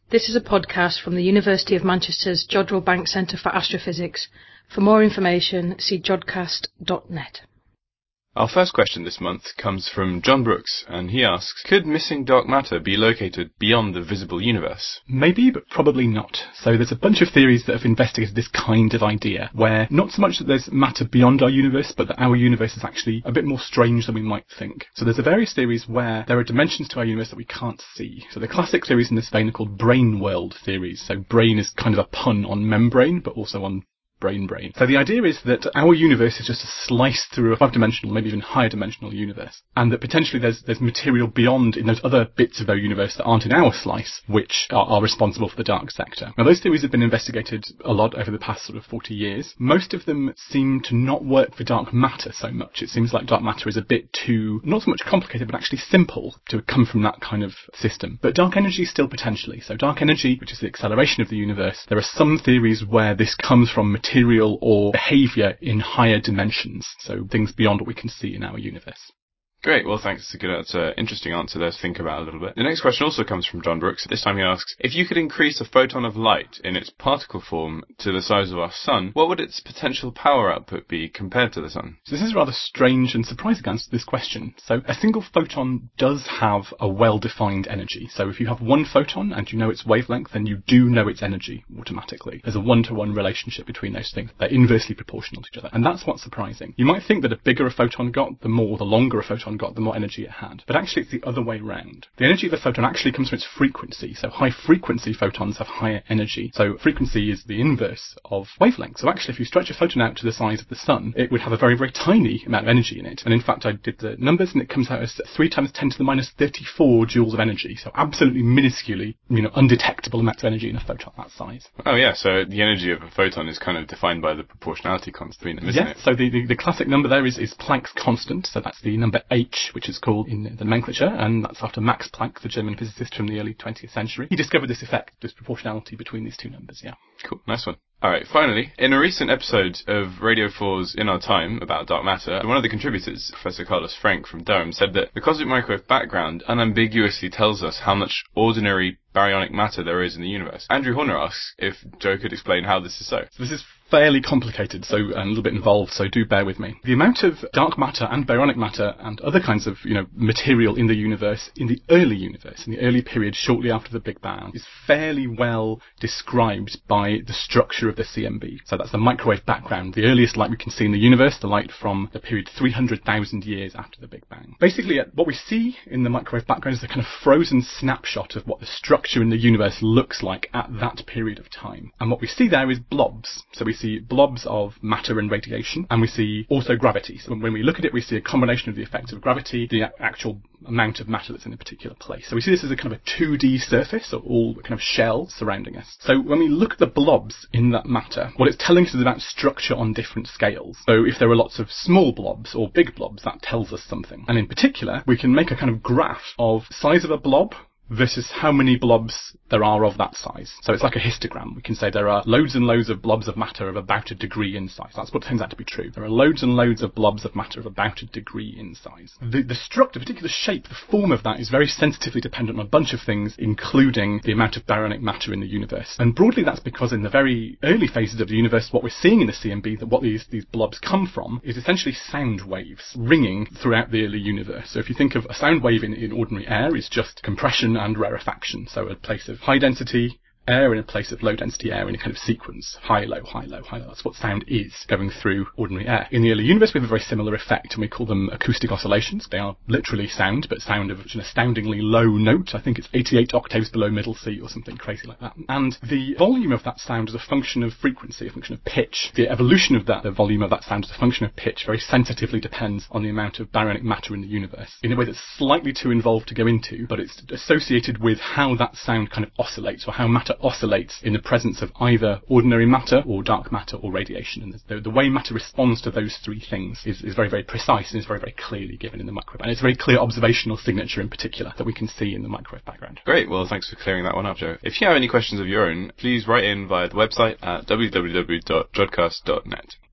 This is a podcast from the University of Manchester's Jodrell Bank Centre for Astrophysics. For more information, see jodcast.net. Our first question this month comes from John Brooks, and he asks, could missing dark matter be located beyond the visible universe? Maybe, but probably not. So there's a bunch of theories that have investigated this kind of idea, where not so much that there's matter beyond our universe, but that our universe is actually a bit more strange than we might think. So there's various theories where there are dimensions to our universe that we can't see. So the classic theories in this vein are called brain world theories. So brain is kind of a pun on membrane, but also on brain. So the idea is that our universe is just a slice through a five-dimensional, maybe even higher dimensional universe, and that potentially there's material beyond in those other bits of our universe that aren't in our slice, which are responsible for the dark sector. Now those theories have been investigated a lot over the past sort of 40 years. Most of them seem to not work for dark matter so much. It seems like dark matter is a bit too, not so much complicated, but actually simple to come from that kind of system. But dark energy still potentially. So dark energy, which is the acceleration of the universe, there are some theories where this comes from material or behaviour in higher dimensions, so things beyond what we can see in our universe. Great, well thanks, it's a good answer, interesting answer there to think about a little bit. The next question also comes from John Brooks. This time he asks, if you could increase a photon of light in its particle form to the size of our sun, what would its potential power output be compared to the sun? So this is a rather strange and surprising answer to this question. So a single photon does have a well-defined energy. So if you have one photon and you know its wavelength, then you do know its energy automatically. There's a one-to-one relationship between those things. They're inversely proportional to each other. And that's what's surprising. You might think that a bigger a photon got, the longer a photon got, the more energy it had. But actually it's the other way round. The energy of a photon actually comes from its frequency. So high frequency photons have higher energy. So frequency is the inverse of wavelength. So actually if you stretch a photon out to the size of the sun, it would have a very, very tiny amount of energy in it. And in fact I did the numbers and it comes out as 3 times 10 to the minus 34 joules of energy. So absolutely minusculely, undetectable amount of energy in a photon that size. Oh yeah, so the energy of a photon is kind of defined by the proportionality constant between them, isn't it? So the classic number there is Planck's constant. So that's the number h, which is called in the nomenclature, and that's after Max Planck, the German physicist from the early 20th century. He discovered this effect, this proportionality between these two numbers, yeah. Cool, nice one. Alright, finally, in a recent episode of Radio 4's In Our Time about dark matter, one of the contributors, Professor Carlos Frank from Durham, said that the cosmic microwave background unambiguously tells us how much ordinary baryonic matter there is in the universe. Andrew Horner asks if Joe could explain how this is so. So this is fairly complicated, so a little bit involved, so do bear with me. The amount of dark matter and baryonic matter and other kinds of, material in the universe, in the early period shortly after the Big Bang, is fairly well described by the structure of the CMB. So that's the microwave background, the earliest light we can see in the universe, the light from the period 300,000 years after the Big Bang. Basically, what we see in the microwave background is a kind of frozen snapshot of what the structure in the universe looks like at that period of time. And what we see there is blobs. So we see blobs of matter and radiation, and we see also gravity. So when we look at it, we see a combination of the effects of gravity, the actual amount of matter that's in a particular place. So we see this as a kind of a 2D surface, or all kind of shell surrounding us. So when we look at the blobs in that matter, what it's telling us is about structure on different scales. So if there are lots of small blobs or big blobs, that tells us something. And in particular, we can make a kind of graph of size of a blob versus how many blobs there are of that size. So it's like a histogram. We can say there are loads and loads of blobs of matter of about a degree in size. That's what turns out to be true. There are loads and loads of blobs of matter of about a degree in size. The structure, the particular shape, the form of that is very sensitively dependent on a bunch of things, including the amount of baryonic matter in the universe. And broadly that's because in the very early phases of the universe, what we're seeing in the CMB, that what these blobs come from, is essentially sound waves ringing throughout the early universe. So if you think of a sound wave in ordinary air, is just compression and rarefaction. So a place of high density air in a place of low density air in a kind of sequence. High, low, high, low, high, low. That's what sound is going through ordinary air. In the early universe, we have a very similar effect, and we call them acoustic oscillations. They are literally sound, but sound of an astoundingly low note. I think it's 88 octaves below middle C or something crazy like that. And the volume of that sound is a function of frequency, a function of pitch. The evolution of that, the volume of that sound is a function of pitch, very sensitively depends on the amount of baryonic matter in the universe, in a way that's slightly too involved to go into, but it's associated with how that sound kind of oscillates, or how matter oscillates in the presence of either ordinary matter or dark matter or radiation. And the way matter responds to those three things is very, very precise and is very, very clearly given in the microwave. And it's a very clear observational signature in particular that we can see in the microwave background. Great, well thanks for clearing that one up, Joe. If you have any questions of your own, please write in via the website at www.jodcast.net.